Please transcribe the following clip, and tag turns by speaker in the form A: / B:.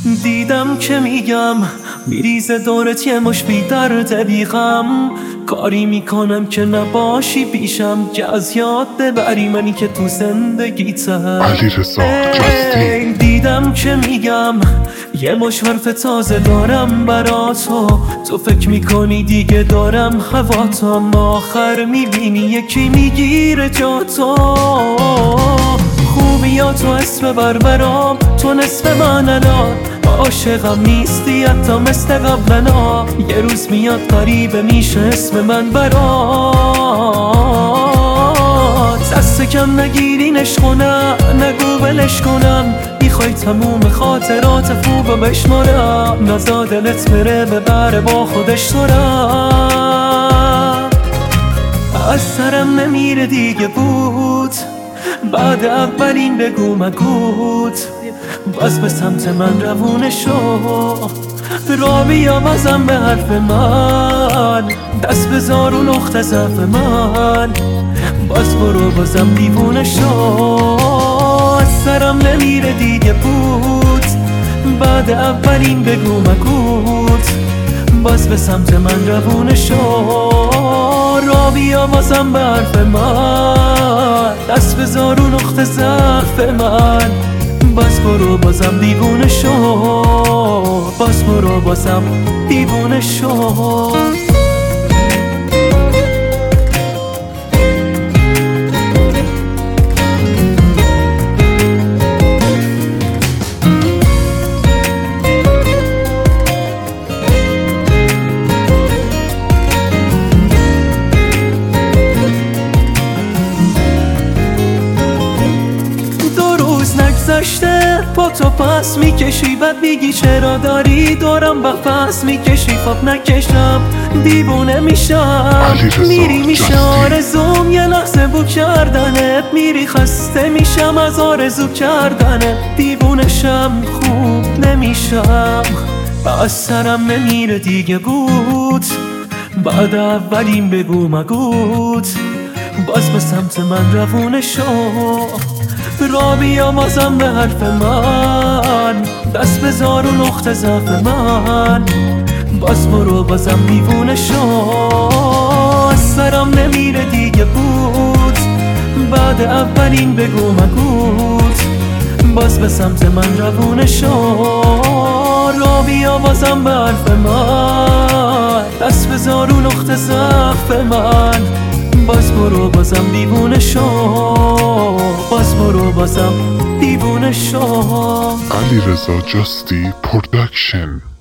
A: دیدم که میگم میریزه دورت یه مش بی درد بی غم، کاری میکنم که نباشی پیشم که از یاد ببری منی که تو زندگیتم.
B: علیرضا جستی.
A: دیدم که میگم یه مش حرف تازه دارم برا تو فکر میکنی دیگه دارم هواتم، آخر میبینی یکی میگیره جا تو. خوبیاتو اسم برام، تو نصف من الان، عاشقم نیستی حتی مثل قبلنا. یه روز میاد قریبه میشه اسم من برات. دست کم نگیرینش کنم، نگو ولش کنم، میخوای تموم خاطرات خوب بشمارم، نزا دلت بره ببره با خودش دارم. از سرم نمیره دیگه بود، بعد اولین بگو مگوت، باز به سمت من روونه شو، را بیا بازم به حرف من، دست بذار رو نقطه ضعف من، باز برو بازم دیوونه شو. از سرم نمیره دیگه بود، بعد اولین بگو مگوت، باز به سمت من روونه شو، را بیا بازم به حرف من، دست بذار رو نقطه ضعف من، باز برو بازم دیوونه شو، باز برو بازم دیوونه شو. نگذشته با تو پس میکشی، بعد میگی چرا داری دورم با پس میکشی. خب نکشم دیوونه میشم، میری میشه آرزوم یه لحظه بو کردنت، میری خسته میشم از آرزو کردنت، دیوونشم خوب نمیشم، از سرم نمیره دیگه بود، بعد اولین بگو مگوت، باز به سمت من روونه شو، را بیا بازم به حرف من، دست بذار و نقطه ضعف من، باز برو بازم دیوونه شو. از سرم نمیره دیگه بود، بعد اولین بگو مگوت، باز به سمت من روونه شو، را بیا بازم به حرف من، دست بذار و نقطه ضعف من، باز برو بازم دیوونه شو، باز برو بازم دیوونه شو.
B: علیرضا جستی پروداکشن.